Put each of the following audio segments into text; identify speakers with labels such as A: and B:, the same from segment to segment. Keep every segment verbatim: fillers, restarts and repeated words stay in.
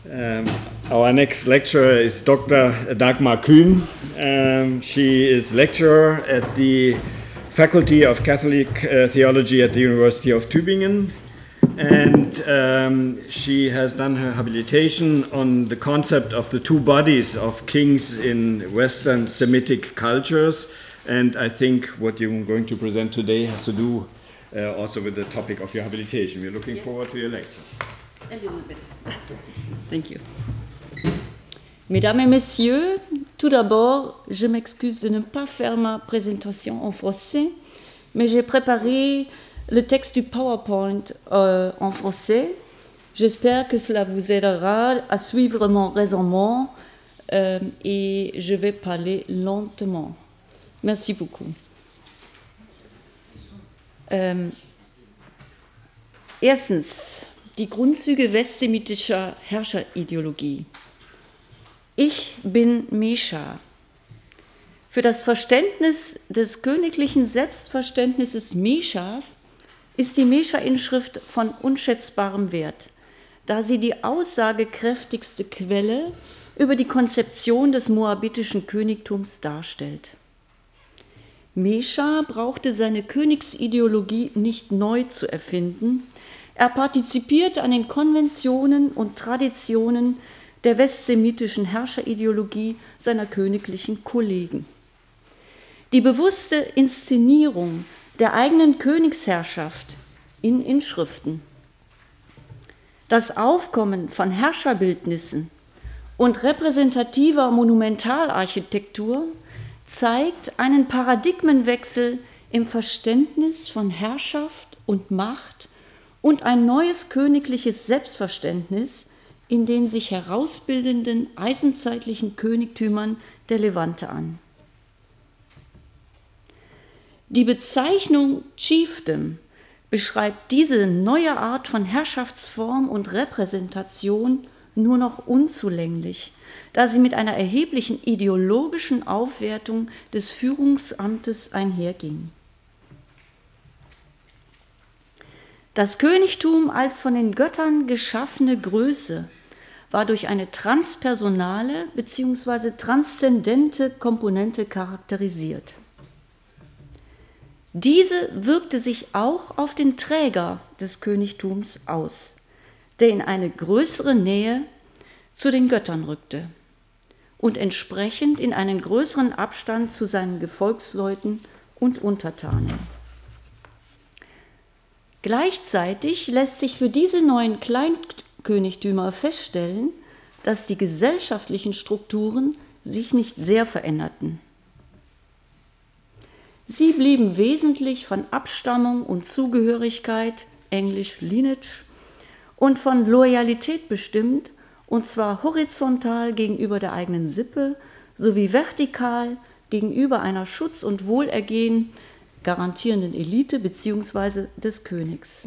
A: Um, our next lecturer is Doctor Dagmar Kühn. Um, she is lecturer at the Faculty of Catholic uh, Theology at the University of Tübingen, and um, she has done her habilitation on the concept of the two bodies of kings in Western Semitic cultures, and I think what you're going to present today has to do uh, also with the topic of your habilitation. We're looking yes. forward to your lecture.
B: A little bit. Thank you. Mesdames et messieurs, tout d'abord, je m'excuse de ne pas faire ma présentation en français, mais j'ai préparé le texte du PowerPoint euh, en français. J'espère que cela vous aidera à suivre mon raisonnement euh, et je vais parler lentement. Merci beaucoup. Ähm, erstens, die Grundzüge westsemitischer Herrscherideologie. Ich bin Mesha. Für das Verständnis des königlichen Selbstverständnisses Meshas ist die Mesha-Inschrift von unschätzbarem Wert, da sie die aussagekräftigste Quelle über die Konzeption des moabitischen Königtums darstellt. Mesha brauchte seine Königsideologie nicht neu zu erfinden. Er partizipierte an den Konventionen und Traditionen der westsemitischen Herrscherideologie seiner königlichen Kollegen. Die bewusste Inszenierung der eigenen Königsherrschaft in Inschriften, das Aufkommen von Herrscherbildnissen und repräsentativer Monumentalarchitektur zeigt einen Paradigmenwechsel im Verständnis von Herrschaft und Macht und ein neues königliches Selbstverständnis in den sich herausbildenden eisenzeitlichen Königtümern der Levante an. Die Bezeichnung Chiefdom beschreibt diese neue Art von Herrschaftsform und Repräsentation nur noch unzulänglich, da sie mit einer erheblichen ideologischen Aufwertung des Führungsamtes einherging. Das Königtum als von den Göttern geschaffene Größe war durch eine transpersonale bzw. transzendente Komponente charakterisiert. Diese wirkte sich auch auf den Träger des Königtums aus, der in eine größere Nähe zu den Göttern rückte und entsprechend in einen größeren Abstand zu seinen Gefolgsleuten und Untertanen. Gleichzeitig lässt sich für diese neuen Kleinkönigtümer feststellen, dass die gesellschaftlichen Strukturen sich nicht sehr veränderten. Sie blieben wesentlich von Abstammung und Zugehörigkeit, englisch Lineage, und von Loyalität bestimmt, und zwar horizontal gegenüber der eigenen Sippe sowie vertikal gegenüber einer Schutz- und Wohlergehen garantierenden Elite bzw. des Königs.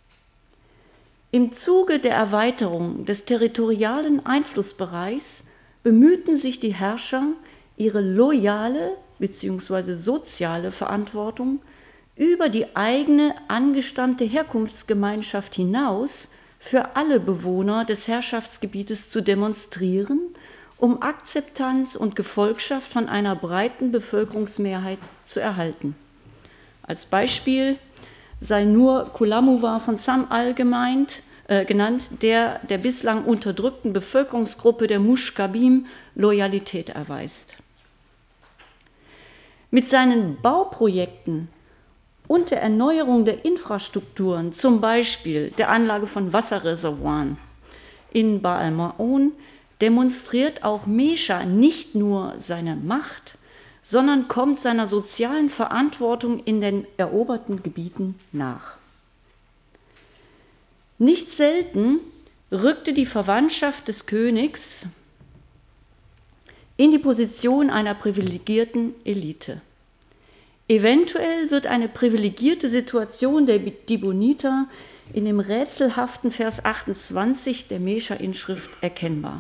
B: Im Zuge der Erweiterung des territorialen Einflussbereichs bemühten sich die Herrscher, ihre loyale bzw. soziale Verantwortung über die eigene angestammte Herkunftsgemeinschaft hinaus für alle Bewohner des Herrschaftsgebietes zu demonstrieren, um Akzeptanz und Gefolgschaft von einer breiten Bevölkerungsmehrheit zu erhalten. Als Beispiel sei nur Kulamuwa von Sam'al gemeint, äh, genannt, der der bislang unterdrückten Bevölkerungsgruppe der Mushkabim Loyalität erweist. Mit seinen Bauprojekten und der Erneuerung der Infrastrukturen, zum Beispiel der Anlage von Wasserreservoiren in Baal Ma'on, demonstriert auch Mesha nicht nur seine Macht, sondern kommt seiner sozialen Verantwortung in den eroberten Gebieten nach. Nicht selten rückte die Verwandtschaft des Königs in die Position einer privilegierten Elite. Eventuell wird eine privilegierte Situation der Diboniter in dem rätselhaften Vers achtundzwanzig der Mesha-Inschrift erkennbar.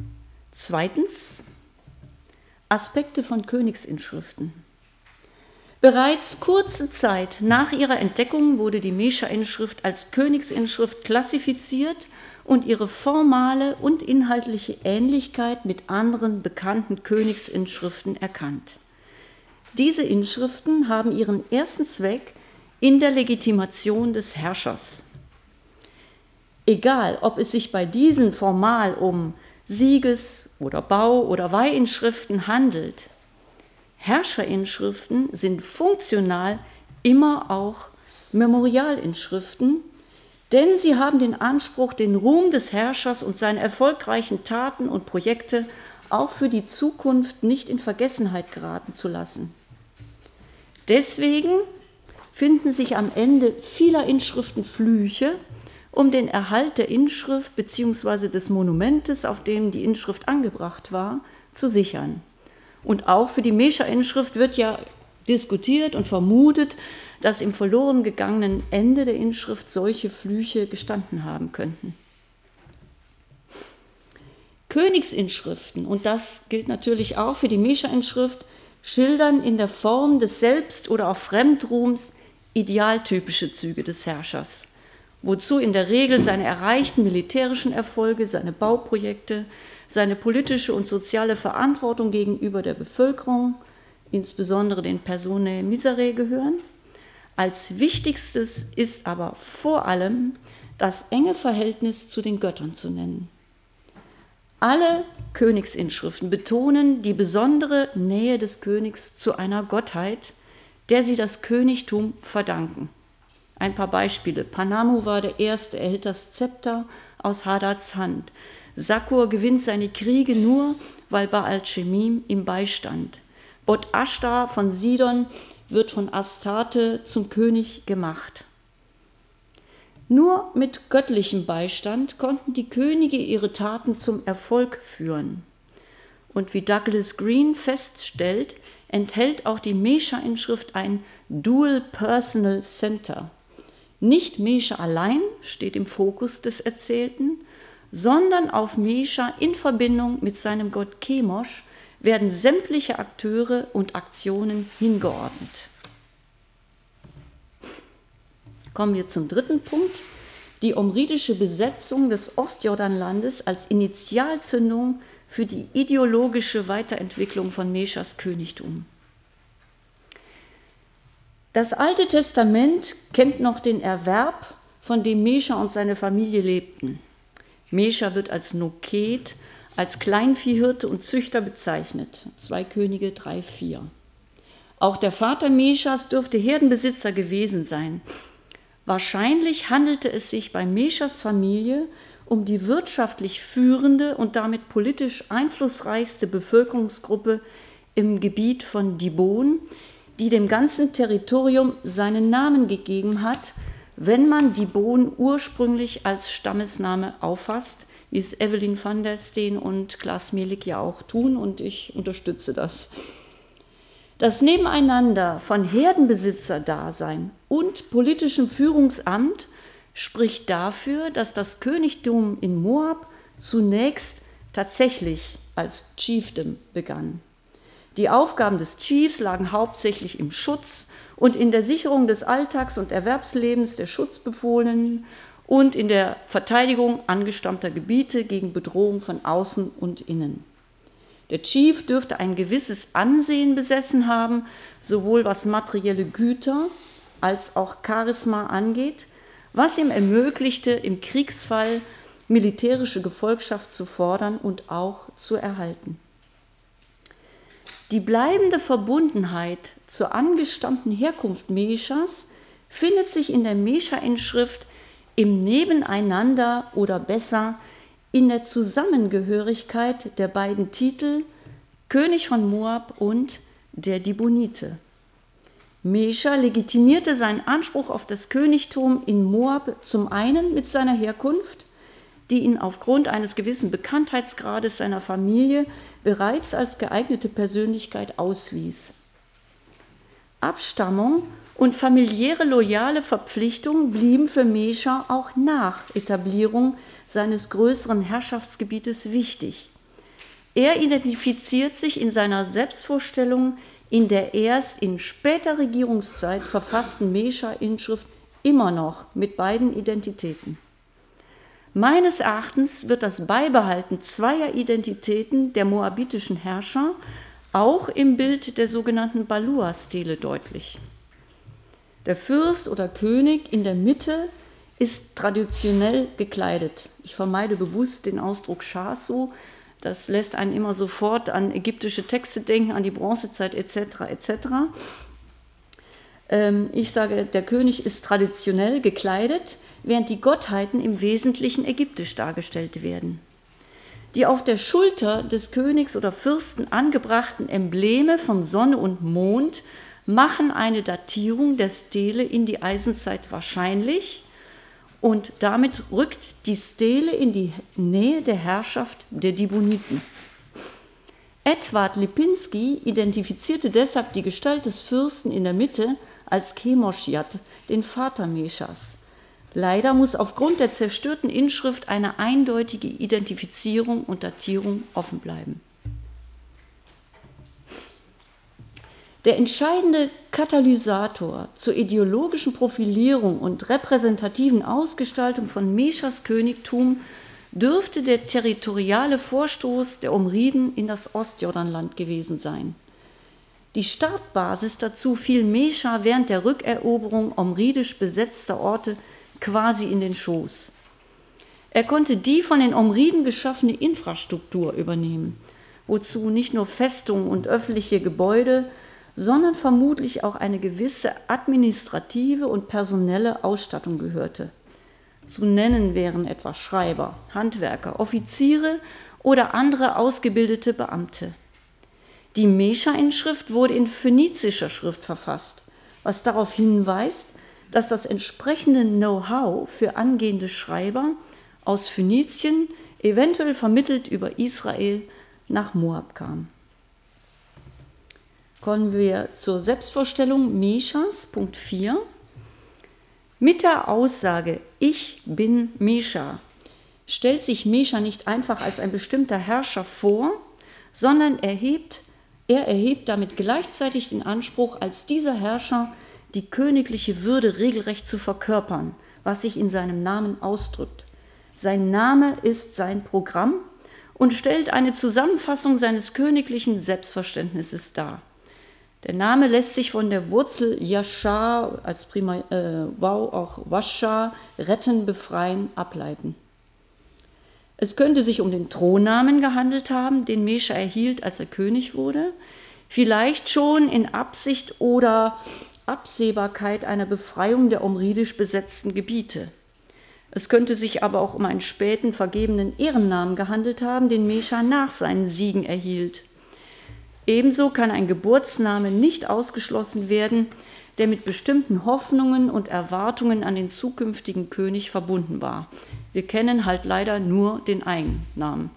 B: Zweitens, Aspekte von Königsinschriften. Bereits kurze Zeit nach ihrer Entdeckung wurde die Mesha-Inschrift als Königsinschrift klassifiziert und ihre formale und inhaltliche Ähnlichkeit mit anderen bekannten Königsinschriften erkannt. Diese Inschriften haben ihren ersten Zweck in der Legitimation des Herrschers. Egal, ob es sich bei diesen formal um Sieges- oder Bau- oder Weihinschriften handelt, Herrscherinschriften sind funktional immer auch Memorialinschriften, denn sie haben den Anspruch, den Ruhm des Herrschers und seine erfolgreichen Taten und Projekte auch für die Zukunft nicht in Vergessenheit geraten zu lassen. Deswegen finden sich am Ende vieler Inschriften Flüche, um den Erhalt der Inschrift bzw. des Monumentes, auf dem die Inschrift angebracht war, zu sichern. Und auch für die Mesha-Inschrift wird ja diskutiert und vermutet, dass im verloren gegangenen Ende der Inschrift solche Flüche gestanden haben könnten. Königsinschriften, und das gilt natürlich auch für die Mesha-Inschrift, schildern in der Form des Selbst- oder auch Fremdruhms idealtypische Züge des Herrschers, wozu in der Regel seine erreichten militärischen Erfolge, seine Bauprojekte, seine politische und soziale Verantwortung gegenüber der Bevölkerung, insbesondere den Personae Miserae, gehören. Als wichtigstes ist aber vor allem das enge Verhältnis zu den Göttern zu nennen. Alle Königsinschriften betonen die besondere Nähe des Königs zu einer Gottheit, der sie das Königtum verdanken. Ein paar Beispiele. Panamu war der Erste, erhält das Zepter aus Hadads Hand. Sakur gewinnt seine Kriege nur, weil Baal-Chemim ihm beistand. Bod-Ashtar von Sidon wird von Astarte zum König gemacht. Nur mit göttlichem Beistand konnten die Könige ihre Taten zum Erfolg führen. Und wie Douglas Green feststellt, enthält auch die Mesha-Inschrift ein Dual Personal Center. Nicht Mesha allein steht im Fokus des Erzählten, sondern auf Mesha in Verbindung mit seinem Gott Chemosh werden sämtliche Akteure und Aktionen hingeordnet. Kommen wir zum dritten Punkt, die omritische Besetzung des Ostjordanlandes als Initialzündung für die ideologische Weiterentwicklung von Meschas Königtum. Das Alte Testament kennt noch den Erwerb, von dem Mesha und seine Familie lebten. Mesha wird als Noket, als Kleinviehhirte und Züchter bezeichnet. zwei Könige drei vier. Auch der Vater Meschas dürfte Herdenbesitzer gewesen sein. Wahrscheinlich handelte es sich bei Meschas Familie um die wirtschaftlich führende und damit politisch einflussreichste Bevölkerungsgruppe im Gebiet von Dibon, die dem ganzen Territorium seinen Namen gegeben hat, wenn man Dibon ursprünglich als Stammesname auffasst, wie es Evelyn van der Steen und Klaas Mielik ja auch tun, und ich unterstütze das. Das Nebeneinander von Herdenbesitzerdasein und politischem Führungsamt spricht dafür, dass das Königtum in Moab zunächst tatsächlich als Chiefdom begann. Die Aufgaben des Chiefs lagen hauptsächlich im Schutz und in der Sicherung des Alltags- und Erwerbslebens der Schutzbefohlenen und in der Verteidigung angestammter Gebiete gegen Bedrohung von außen und innen. Der Chief dürfte ein gewisses Ansehen besessen haben, sowohl was materielle Güter als auch Charisma angeht, was ihm ermöglichte, im Kriegsfall militärische Gefolgschaft zu fordern und auch zu erhalten. Die bleibende Verbundenheit zur angestammten Herkunft Meschas findet sich in der Mesha-Inschrift im Nebeneinander oder besser in der Zusammengehörigkeit der beiden Titel König von Moab und der Dibonite. Mesha legitimierte seinen Anspruch auf das Königtum in Moab zum einen mit seiner Herkunft, die ihn aufgrund eines gewissen Bekanntheitsgrades seiner Familie bereits als geeignete Persönlichkeit auswies. Abstammung und familiäre loyale Verpflichtung blieben für Mesha auch nach Etablierung seines größeren Herrschaftsgebietes wichtig. Er identifiziert sich in seiner Selbstvorstellung in der erst in später Regierungszeit verfassten Mesha-Inschrift immer noch mit beiden Identitäten. Meines Erachtens wird das Beibehalten zweier Identitäten der moabitischen Herrscher auch im Bild der sogenannten Balua-Stele deutlich. Der Fürst oder König in der Mitte ist traditionell gekleidet. Ich vermeide bewusst den Ausdruck Chaso, das lässt einen immer sofort an ägyptische Texte denken, an die Bronzezeit et cetera et cetera. Ähm, ich sage, der König ist traditionell gekleidet, während die Gottheiten im Wesentlichen ägyptisch dargestellt werden. Die auf der Schulter des Königs oder Fürsten angebrachten Embleme von Sonne und Mond machen eine Datierung der Stele in die Eisenzeit wahrscheinlich und damit rückt die Stele in die Nähe der Herrschaft der Diboniten. Edward Lipinski identifizierte deshalb die Gestalt des Fürsten in der Mitte als Chemoschiat, den Vater Meschas. Leider muss aufgrund der zerstörten Inschrift eine eindeutige Identifizierung und Datierung offen bleiben. Der entscheidende Katalysator zur ideologischen Profilierung und repräsentativen Ausgestaltung von Meschas Königtum dürfte der territoriale Vorstoß der Omriden in das Ostjordanland gewesen sein. Die Startbasis dazu fiel Mesha während der Rückeroberung omridisch besetzter Orte quasi in den Schoß. Er konnte die von den Omriden geschaffene Infrastruktur übernehmen, wozu nicht nur Festungen und öffentliche Gebäude, sondern vermutlich auch eine gewisse administrative und personelle Ausstattung gehörte. Zu nennen wären etwa Schreiber, Handwerker, Offiziere oder andere ausgebildete Beamte. Die Mesha-Inschrift wurde in phönizischer Schrift verfasst, was darauf hinweist, dass das entsprechende Know-how für angehende Schreiber aus Phönizien, eventuell vermittelt über Israel, nach Moab kam. Kommen wir zur Selbstvorstellung Meschas, Punkt vier. Mit der Aussage „Ich bin Mesha“ stellt sich Mesha nicht einfach als ein bestimmter Herrscher vor, sondern erhebt, er erhebt damit gleichzeitig den Anspruch, als dieser Herrscher die königliche Würde regelrecht zu verkörpern, was sich in seinem Namen ausdrückt. Sein Name ist sein Programm und stellt eine Zusammenfassung seines königlichen Selbstverständnisses dar. Der Name lässt sich von der Wurzel Yashar, als Prima, äh, Wow auch Wascha, retten, befreien, ableiten. Es könnte sich um den Thronnamen gehandelt haben, den Mesha erhielt, als er König wurde, vielleicht schon in Absicht oder Absehbarkeit einer Befreiung der omridisch besetzten Gebiete. Es könnte sich aber auch um einen späten vergebenen Ehrennamen gehandelt haben, den Mesha nach seinen Siegen erhielt. Ebenso kann ein Geburtsname nicht ausgeschlossen werden, der mit bestimmten Hoffnungen und Erwartungen an den zukünftigen König verbunden war. Wir kennen halt leider nur den Eigennamen.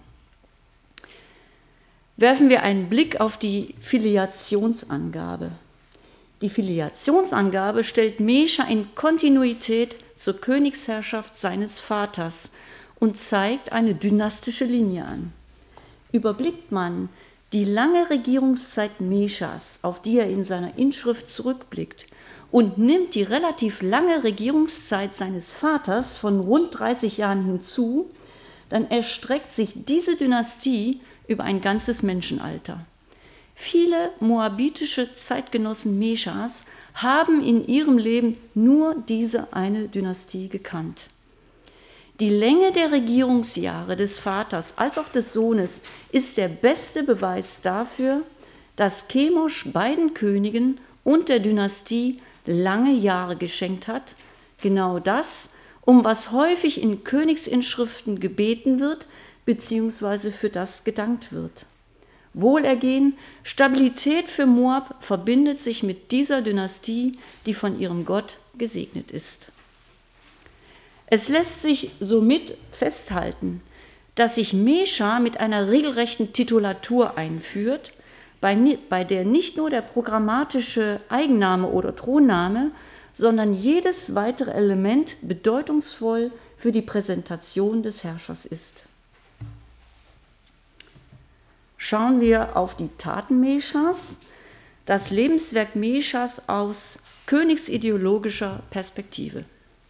B: Werfen wir einen Blick auf die Filiationsangabe. Die Filiationsangabe stellt Mesha in Kontinuität zur Königsherrschaft seines Vaters und zeigt eine dynastische Linie an. Überblickt man die lange Regierungszeit Meschas, auf die er in seiner Inschrift zurückblickt, und nimmt die relativ lange Regierungszeit seines Vaters von rund dreißig Jahren hinzu, dann erstreckt sich diese Dynastie über ein ganzes Menschenalter. Viele moabitische Zeitgenossen Meschas haben in ihrem Leben nur diese eine Dynastie gekannt. Die Länge der Regierungsjahre des Vaters als auch des Sohnes ist der beste Beweis dafür, dass Chemosh beiden Königen und der Dynastie lange Jahre geschenkt hat, genau das, um was häufig in Königsinschriften gebeten wird, beziehungsweise für das gedankt wird. Wohlergehen, Stabilität für Moab verbindet sich mit dieser Dynastie, die von ihrem Gott gesegnet ist. Es lässt sich somit festhalten, dass sich Mesha mit einer regelrechten Titulatur einführt, bei, bei der nicht nur der programmatische Eigenname oder Thronname, sondern jedes weitere Element bedeutungsvoll für die Präsentation des Herrschers ist. Schauen wir auf die Taten Meschas, das Lebenswerk Meschas aus königsideologischer Perspektive.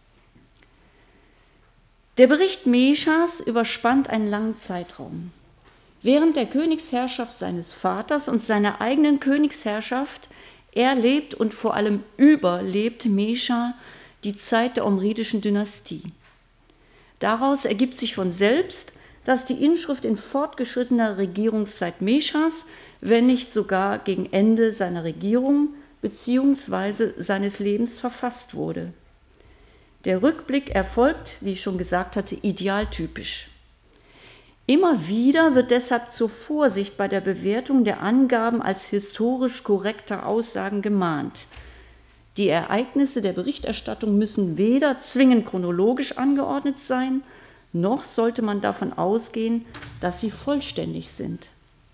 B: Der Bericht Meschas überspannt einen langen Zeitraum. Während der Königsherrschaft seines Vaters und seiner eigenen Königsherrschaft erlebt und vor allem überlebt Mescha die Zeit der omridischen Dynastie. Daraus ergibt sich von selbst, dass die Inschrift in fortgeschrittener Regierungszeit Meschas, wenn nicht sogar gegen Ende seiner Regierung bzw. seines Lebens verfasst wurde. Der Rückblick erfolgt, wie ich schon gesagt hatte, idealtypisch. Immer wieder wird deshalb zur Vorsicht bei der Bewertung der Angaben als historisch korrekter Aussagen gemahnt. Die Ereignisse der Berichterstattung müssen weder zwingend chronologisch angeordnet sein, noch sollte man davon ausgehen, dass sie vollständig sind.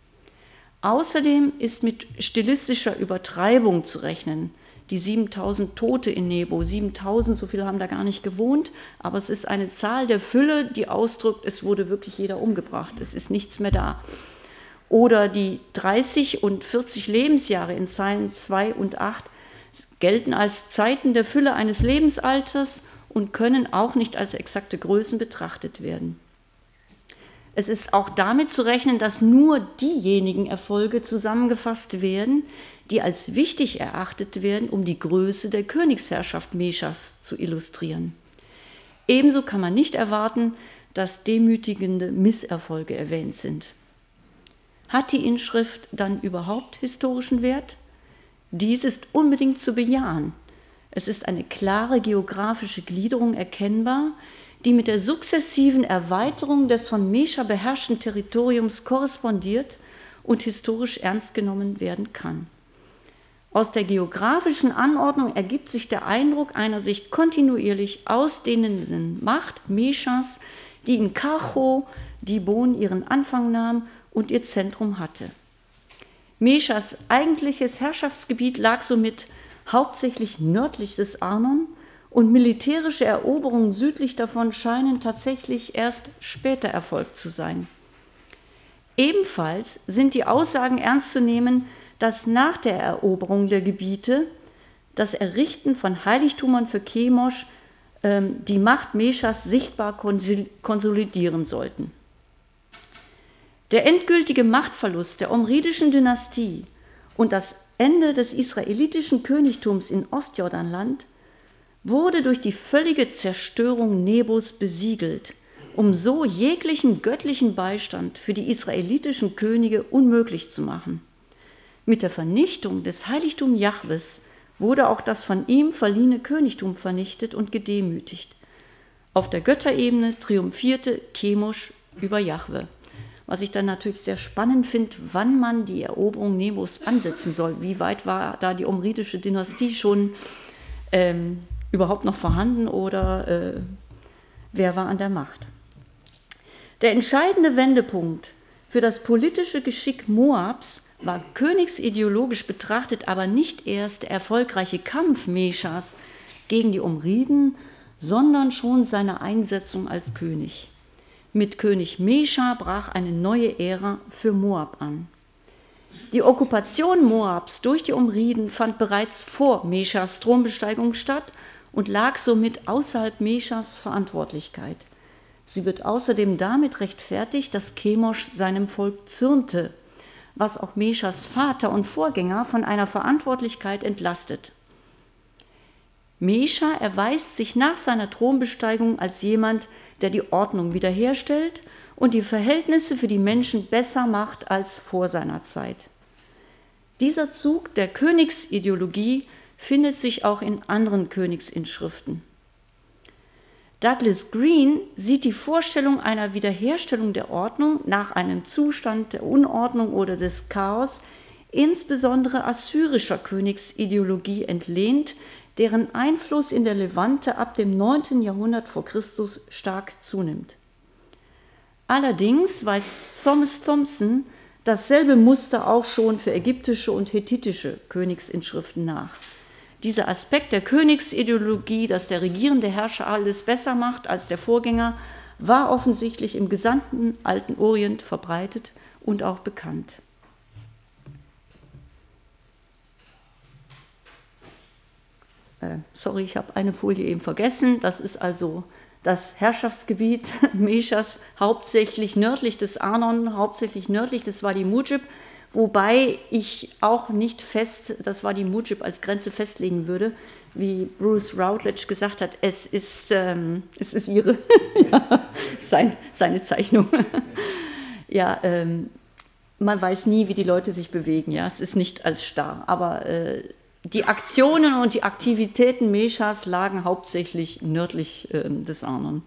B: Außerdem ist mit stilistischer Übertreibung zu rechnen. Die siebentausend Tote in Nebo, siebentausend, so viele haben da gar nicht gewohnt, aber es ist eine Zahl der Fülle, die ausdrückt, es wurde wirklich jeder umgebracht, es ist nichts mehr da. Oder die dreißig und vierzig Lebensjahre in Zeilen zwei und acht gelten als Zeiten der Fülle eines Lebensalters und können auch nicht als exakte Größen betrachtet werden. Es ist auch damit zu rechnen, dass nur diejenigen Erfolge zusammengefasst werden, die als wichtig erachtet werden, um die Größe der Königsherrschaft Meschas zu illustrieren. Ebenso kann man nicht erwarten, dass demütigende Misserfolge erwähnt sind. Hat die Inschrift dann überhaupt historischen Wert? Dies ist unbedingt zu bejahen. Es ist eine klare geografische Gliederung erkennbar, die mit der sukzessiven Erweiterung des von Mescha beherrschten Territoriums korrespondiert und historisch ernst genommen werden kann. Aus der geografischen Anordnung ergibt sich der Eindruck einer sich kontinuierlich ausdehnenden Macht Meschas, die in Karcho, Dibon, ihren Anfang nahm und ihr Zentrum hatte. Meschas eigentliches Herrschaftsgebiet lag somit hauptsächlich nördlich des Arnon und militärische Eroberungen südlich davon scheinen tatsächlich erst später erfolgt zu sein. Ebenfalls sind die Aussagen ernst zu nehmen, dass nach der Eroberung der Gebiete das Errichten von Heiligtümern für Chemosh ähm, die Macht Meschas sichtbar konsolidieren sollten. Der endgültige Machtverlust der omridischen Dynastie und das Ende des israelitischen Königtums in Ostjordanland wurde durch die völlige Zerstörung Nebos besiegelt, um so jeglichen göttlichen Beistand für die israelitischen Könige unmöglich zu machen. Mit der Vernichtung des Heiligtums Jahwes wurde auch das von ihm verliehene Königtum vernichtet und gedemütigt. Auf der Götterebene triumphierte Chemosh über Jahwe. Was ich dann natürlich sehr spannend finde, wann man die Eroberung Nebos ansetzen soll. Wie weit war da die omridische Dynastie schon ähm, überhaupt noch vorhanden oder äh, wer war an der Macht? Der entscheidende Wendepunkt für das politische Geschick Moabs war königsideologisch betrachtet aber nicht erst der erfolgreiche Kampf Meschas gegen die Omriden, sondern schon seine Einsetzung als König. Mit König Mescha brach eine neue Ära für Moab an. Die Okkupation Moabs durch die Omriden fand bereits vor Meschas Thronbesteigung statt und lag somit außerhalb Meschas Verantwortlichkeit. Sie wird außerdem damit rechtfertigt, dass Chemosh seinem Volk zürnte, was auch Meschas Vater und Vorgänger von einer Verantwortlichkeit entlastet. Mescha erweist sich nach seiner Thronbesteigung als jemand, der die Ordnung wiederherstellt und die Verhältnisse für die Menschen besser macht als vor seiner Zeit. Dieser Zug der Königsideologie findet sich auch in anderen Königsinschriften. Douglas Green sieht die Vorstellung einer Wiederherstellung der Ordnung nach einem Zustand der Unordnung oder des Chaos insbesondere assyrischer Königsideologie entlehnt, deren Einfluss in der Levante ab dem neunten Jahrhundert vor Christus stark zunimmt. Allerdings weist Thomas Thompson dasselbe Muster auch schon für ägyptische und hethitische Königsinschriften nach. Dieser Aspekt der Königsideologie, dass der regierende Herrscher alles besser macht als der Vorgänger, war offensichtlich im gesamten Alten Orient verbreitet und auch bekannt. äh, sorry, ich habe eine Folie eben vergessen, das ist also das Herrschaftsgebiet Meschas, hauptsächlich nördlich des Arnon, hauptsächlich nördlich des Wadi Mujib, wobei ich auch nicht fest das Wadi Mujib als Grenze festlegen würde, wie Bruce Routledge gesagt hat, es ist, ähm, es ist ihre, ja, sein, seine Zeichnung. Ja, ähm, man weiß nie, wie die Leute sich bewegen, ja, es ist nicht als starr, aber äh, die Aktionen und die Aktivitäten Meschas lagen hauptsächlich nördlich äh, des Arnon.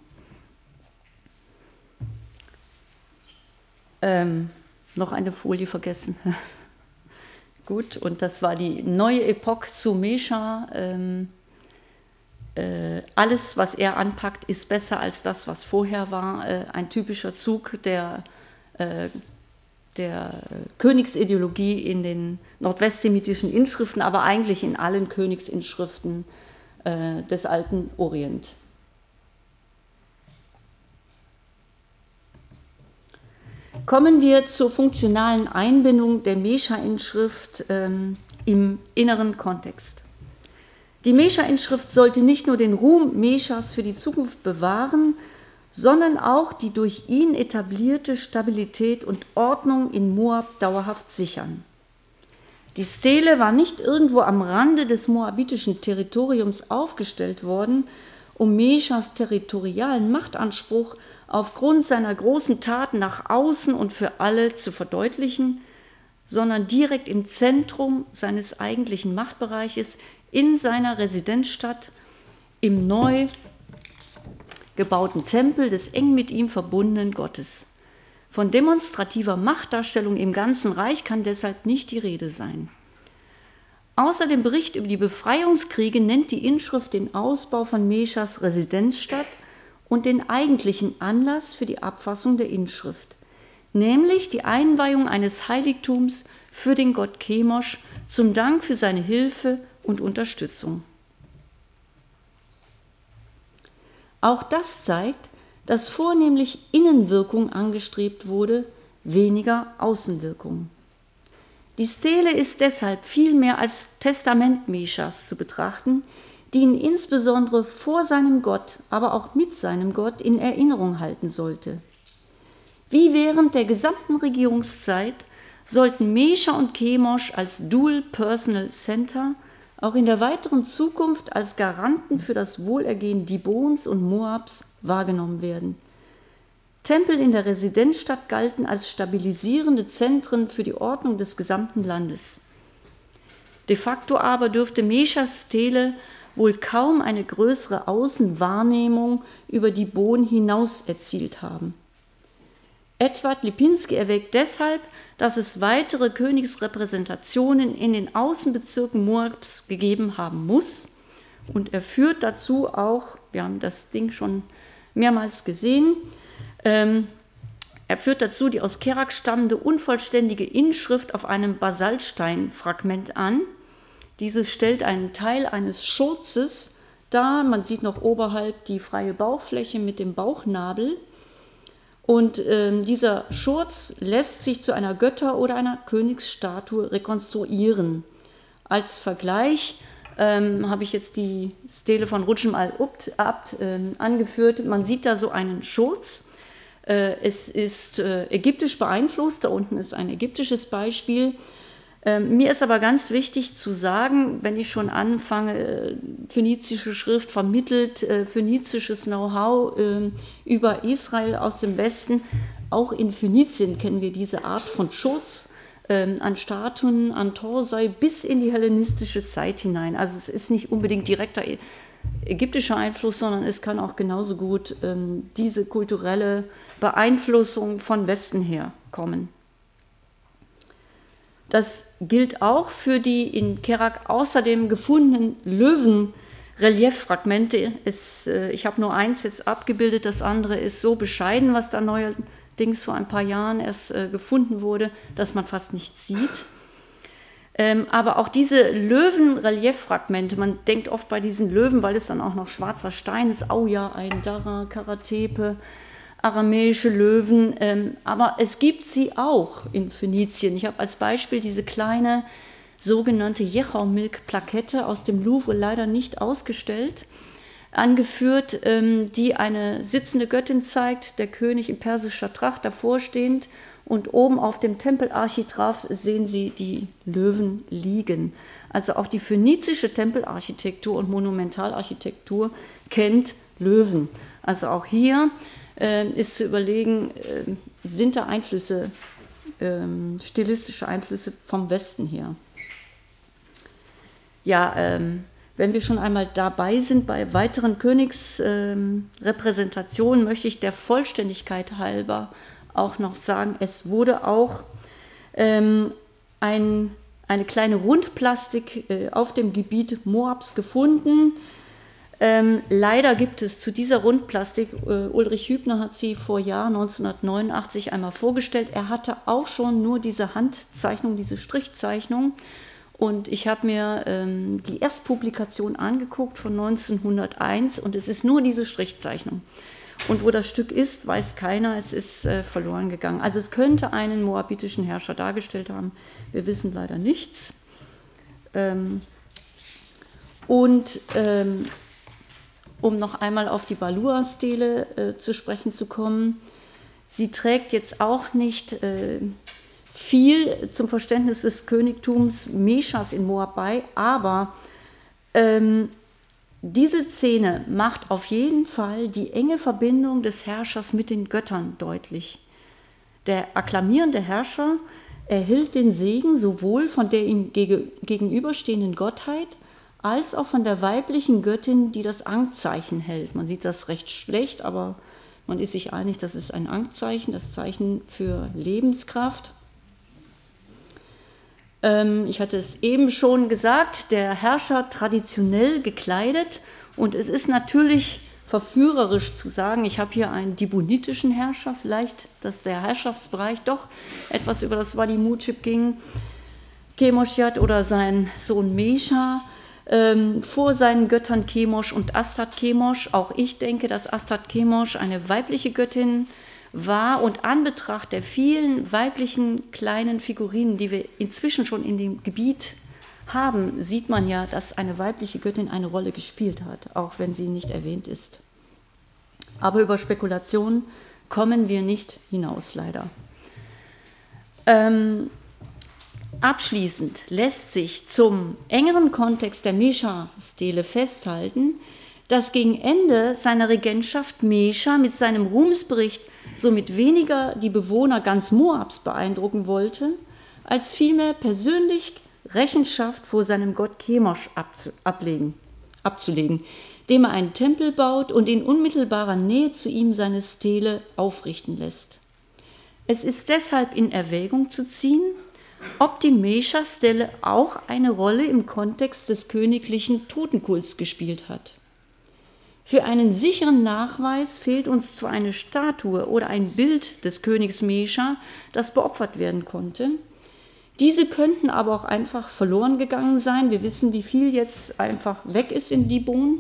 B: Ähm, noch eine Folie vergessen. Gut, und das war die neue Epoche zu Mesha. Ähm, äh, alles, was er anpackt, ist besser als das, was vorher war. Äh, ein typischer Zug der äh, der Königsideologie in den nordwestsemitischen Inschriften, aber eigentlich in allen Königsinschriften äh, des alten Orient. Kommen wir zur funktionalen Einbindung der Mesha-Inschrift ähm, im inneren Kontext. Die Mesha-Inschrift sollte nicht nur den Ruhm Meschas für die Zukunft bewahren, sondern auch die durch ihn etablierte Stabilität und Ordnung in Moab dauerhaft sichern. Die Stele war nicht irgendwo am Rande des moabitischen Territoriums aufgestellt worden, um Meschas territorialen Machtanspruch aufgrund seiner großen Taten nach außen und für alle zu verdeutlichen, sondern direkt im Zentrum seines eigentlichen Machtbereiches in seiner Residenzstadt im neu gebauten Tempel des eng mit ihm verbundenen Gottes. Von demonstrativer Machtdarstellung im ganzen Reich kann deshalb nicht die Rede sein. Außer dem Bericht über die Befreiungskriege nennt die Inschrift den Ausbau von Meschas Residenzstadt und den eigentlichen Anlass für die Abfassung der Inschrift, nämlich die Einweihung eines Heiligtums für den Gott Chemosh zum Dank für seine Hilfe und Unterstützung. Auch das zeigt, dass vornehmlich Innenwirkung angestrebt wurde, weniger Außenwirkung. Die Stele ist deshalb vielmehr als Testament Meschas zu betrachten, die ihn insbesondere vor seinem Gott, aber auch mit seinem Gott in Erinnerung halten sollte. Wie während der gesamten Regierungszeit sollten Mesha und Chemosh als Dual Personal Center auch in der weiteren Zukunft als Garanten für das Wohlergehen Dibons und Moabs wahrgenommen werden. Tempel in der Residenzstadt galten als stabilisierende Zentren für die Ordnung des gesamten Landes. De facto aber dürfte Meschas Stele wohl kaum eine größere Außenwahrnehmung über Dibon hinaus erzielt haben. Edward Lipinski erwägt deshalb, dass es weitere Königsrepräsentationen in den Außenbezirken Moabs gegeben haben muss. Und er führt dazu auch, wir haben das Ding schon mehrmals gesehen, ähm, er führt dazu die aus Kerak stammende unvollständige Inschrift auf einem Basaltsteinfragment an. Dieses stellt einen Teil eines Schurzes dar. Man sieht noch oberhalb die freie Bauchfläche mit dem Bauchnabel. Und ähm, dieser Schurz lässt sich zu einer Götter- oder einer Königsstatue rekonstruieren. Als Vergleich ähm, habe ich jetzt die Stele von Rudjem al-Abd ähm, angeführt. Man sieht da so einen Schurz. Äh, es ist äh, ägyptisch beeinflusst, da unten ist ein ägyptisches Beispiel. Ähm, mir ist aber ganz wichtig zu sagen, wenn ich schon anfange, äh, phönizische Schrift vermittelt, äh, phönizisches Know-how äh, über Israel aus dem Westen, auch in Phönizien kennen wir diese Art von Schurz äh, an Statuen, an Torsei bis in die hellenistische Zeit hinein. Also es ist nicht unbedingt direkter ä- ägyptischer Einfluss, sondern es kann auch genauso gut äh, diese kulturelle Beeinflussung von Westen her kommen. Das gilt auch für die in Kerak außerdem gefundenen Löwen-Relieffragmente. Es, äh, ich habe nur eins jetzt abgebildet, das andere ist so bescheiden, was da neuerdings vor ein paar Jahren erst äh, gefunden wurde, dass man fast nichts sieht. Ähm, aber auch diese Löwen-Relieffragmente, man denkt oft bei diesen Löwen, weil es dann auch noch schwarzer Stein ist, Auja, ein Dara, Karatepe, aramäische Löwen, ähm, aber es gibt sie auch in Phönizien. Ich habe als Beispiel diese kleine sogenannte Jechau-Milk-Plakette aus dem Louvre leider nicht ausgestellt, angeführt, ähm, die eine sitzende Göttin zeigt, der König in persischer Tracht davor stehend, und oben auf dem Tempelarchitrav sehen Sie die Löwen liegen. Also auch die phönizische Tempelarchitektur und Monumentalarchitektur kennt Löwen. Also auch hier äh, ist zu überlegen, äh, sind da Einflüsse, äh, stilistische Einflüsse vom Westen her. Ja, ähm, wenn wir schon einmal dabei sind bei weiteren Königsrepräsentationen, ähm, möchte ich der Vollständigkeit halber auch noch sagen, es wurde auch ähm, ein, eine kleine Rundplastik äh, auf dem Gebiet Moabs gefunden. Ähm, leider gibt es zu dieser Rundplastik, äh, Ulrich Hübner hat sie vor Jahr neunzehnhundertneunundachtzig einmal vorgestellt, er hatte auch schon nur diese Handzeichnung, diese Strichzeichnung, und ich habe mir ähm, die Erstpublikation angeguckt von neunzehnhunderteins und es ist nur diese Strichzeichnung. Und wo das Stück ist, weiß keiner, es ist äh, verloren gegangen. Also es könnte einen moabitischen Herrscher dargestellt haben, wir wissen leider nichts. Ähm, und ähm, um noch einmal auf die Balua-Stele äh, zu sprechen zu kommen, sie trägt jetzt auch nicht äh, viel zum Verständnis des Königtums Meschas in Moab bei, aber ähm, diese Szene macht auf jeden Fall die enge Verbindung des Herrschers mit den Göttern deutlich. Der akklamierende Herrscher erhält den Segen sowohl von der ihm gegenüberstehenden Gottheit als auch von der weiblichen Göttin, die das Ankzeichen hält. Man sieht das recht schlecht, aber man ist sich einig, das ist ein Ankzeichen, das Zeichen für Lebenskraft. Ich hatte es eben schon gesagt, der Herrscher traditionell gekleidet, und es ist natürlich verführerisch zu sagen, ich habe hier einen dibonitischen Herrscher, vielleicht, dass der Herrschaftsbereich doch etwas über das Wadi Mutschib ging, Chemoshat oder sein Sohn Mesha, ähm, vor seinen Göttern Chemosh und Astad Chemosh. Auch ich denke, dass Astad Chemosh eine weibliche Göttin war, und Anbetracht der vielen weiblichen kleinen Figurinen, die wir inzwischen schon in dem Gebiet haben, sieht man ja, dass eine weibliche Göttin eine Rolle gespielt hat, auch wenn sie nicht erwähnt ist. Aber über Spekulationen kommen wir nicht hinaus, leider. Ähm, abschließend lässt sich zum engeren Kontext der Mesha-Stele festhalten, dass gegen Ende seiner Regentschaft Mesha mit seinem Ruhmesbericht somit weniger die Bewohner ganz Moabs beeindrucken wollte, als vielmehr persönlich Rechenschaft vor seinem Gott Chemosh ablegen, abzulegen, dem er einen Tempel baut und in unmittelbarer Nähe zu ihm seine Stele aufrichten lässt. Es ist deshalb in Erwägung zu ziehen, ob die Mesha-Stele auch eine Rolle im Kontext des königlichen Totenkults gespielt hat. Für einen sicheren Nachweis fehlt uns zwar eine Statue oder ein Bild des Königs Mesha, das beopfert werden konnte. Diese könnten aber auch einfach verloren gegangen sein. Wir wissen, wie viel jetzt einfach weg ist in Dibon.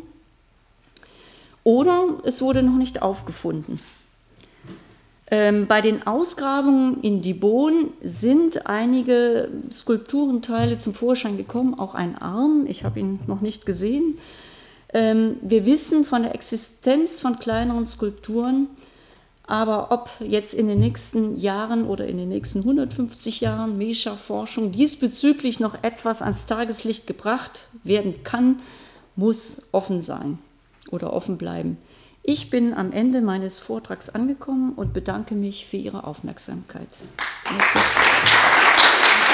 B: Oder es wurde noch nicht aufgefunden. Ähm, bei den Ausgrabungen in Dibon sind einige Skulpturenteile zum Vorschein gekommen, auch ein Arm. Ich habe ihn noch nicht gesehen. Wir wissen von der Existenz von kleineren Skulpturen, aber ob jetzt in den nächsten Jahren oder in den nächsten hundertfünfzig Jahren Mesha-Forschung diesbezüglich noch etwas ans Tageslicht gebracht werden kann, muss offen sein oder offen bleiben. Ich bin am Ende meines Vortrags angekommen und bedanke mich für Ihre Aufmerksamkeit. Merci.